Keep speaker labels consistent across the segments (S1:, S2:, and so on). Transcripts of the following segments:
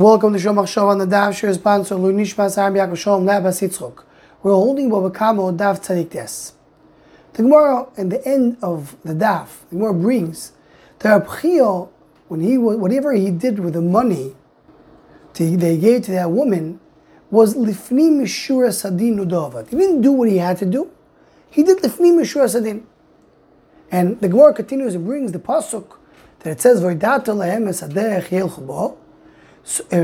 S1: Welcome to Shom Achshav on the Daf Shir sponsor Lu Nishmas Rabbi Yaakov Shalom Labas Yitzchok. We're holding Bava Kama Daf Tzadik Tes. The Gemara at the end of the Daf, the Gemara brings that Reb Chiya, whatever he did with the money they gave to that woman, was Lifni Mishura Sadin Udavat. He didn't do what he had to do. He did Lifni Mishura Sadin. And the Gemara continues and brings the pasuk that it says V'idata lehem esadech yelchu bo. So the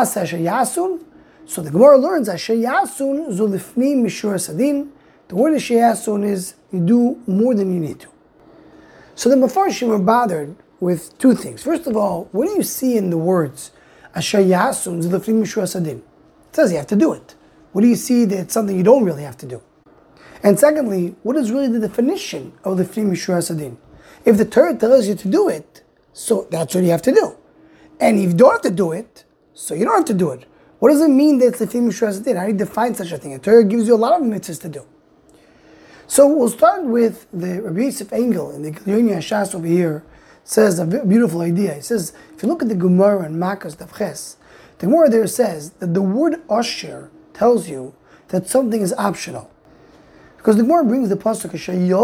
S1: Gemara learns Asher Yasun Zulifni Mishur Sadin. The word Asher Yasun is you do more than you need to. So the Mefarshim are bothered with two things. First of all, what do you see in the words Asher Yasun Zulifni Mishur Sadin? It says you have to do it. What do you see that it's something you don't really have to do? And secondly, what is really the definition of Lifni Mishur Sadin? If the Torah tells you to do it, so that's what you have to do. And if you don't have to do it, so you don't have to do it. What does it mean that it's Lifni Mishur Sadin? How do you define such a thing? The Torah gives you a lot of mitzvahs to do. So we'll start with the Rabbi Yosef Engel in the Gilyon Hashas over here. Says a beautiful idea. He says, if you look at the Gemara and Makkos Daf Ches, the Gemara there says that the word Asher tells you that something is optional. Because the Gemara brings the pasuk,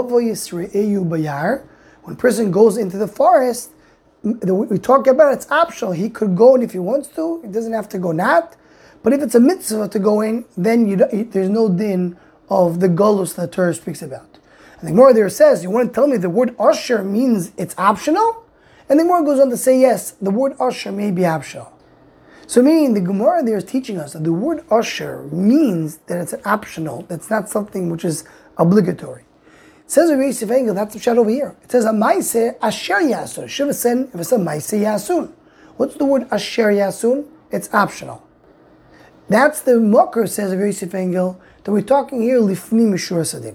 S1: when a person goes into the forest, we talk about it's optional. He could go, and if he wants to, he doesn't have to go not. But if it's a mitzvah to go in, then there's no din of the galus that the Torah speaks about. And the Gemara there says, you want to tell me the word Asher means it's optional? And the Gemara goes on to say, yes, the word Asher may be optional. So meaning the Gemara there is teaching us that the word Asher means that it's an optional, that's not something which is obligatory. It says Rabbi Yosef Engel, that's the shot over here. It says, Amaise Asher Yasun. It should have said, if it said Maise Yasun. What's the word Asher Yasun? It's optional. That's the Mokher, says Rabbi Yosef Engel, that we're talking here, Lifni Mishur Sadin.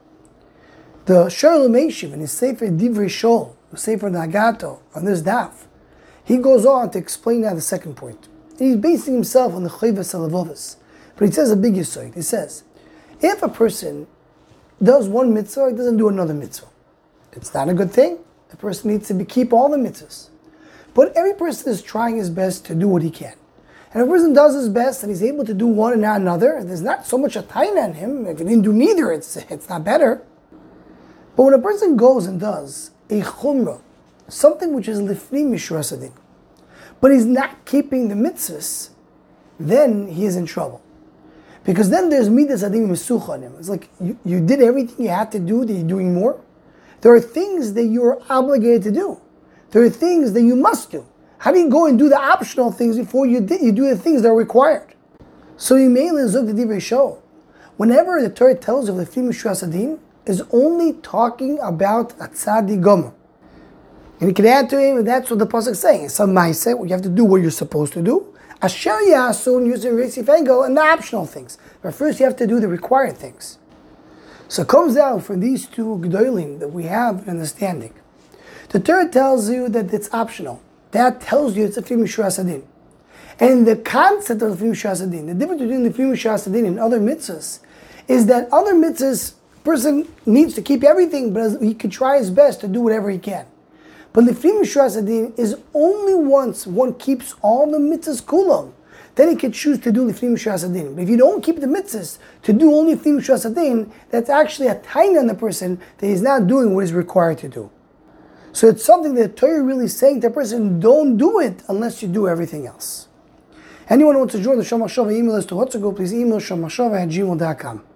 S1: The Sharul Meishiv in his Sefer Divrei Shol, the Sefer Nagato, on this daf, he goes on to explain now the second point. He's basing himself on the Chayvas Alavovas. But he says a big yisoid. He says, if a person does one mitzvah, he doesn't do another mitzvah. It's not a good thing. The person needs to keep all the mitzvahs. But every person is trying his best to do what he can. And if a person does his best and he's able to do one and not another, there's not so much a taina on him. If he didn't do neither, it's not better. But when a person goes and does a chumrah, something which is lifni mishur sadin, but he's not keeping the mitzvahs, then he is in trouble. Because then there's midas adim mesucha on him. It's like you did everything you had to do, that you're doing more. There are things that you're obligated to do. There are things that you must do. How do you go and do the optional things before you do the things that are required? So you may zog the divrei shol. Whenever the Torah tells you lifni mishur sadin, is only talking about a tzadi gomer. And you can add to him, that's what the pasuk is saying. It's some ma'aseh, you have to do what you're supposed to do. Asher Yasun using Rabbi Yosef Engel and the optional things. But first you have to do the required things. So it comes out from these two gedolim that we have an understanding. The Torah tells you that it's optional. That tells you it's a Lifni Mishur Sadin. And the concept of Lifni Mishur Sadin, the difference between Lifni Mishur Sadin and other mitzvahs, is that other mitzvahs, person needs to keep everything, but he could try his best to do whatever he can. But Lifni Mishur Sadin is only once one keeps all the mitzvahs kulam, then he can choose to do Lifni Mishur Sadin. But if you don't keep the mitzvahs to do only Lifni Mishur Sadin, that's actually a taina on the person that he's not doing what is required to do. So it's something that Torah really is saying to the person, don't do it unless you do everything else. Anyone who wants to join the Shom HaShavah email list to WhatsApp, please email shomashava@gmail.com.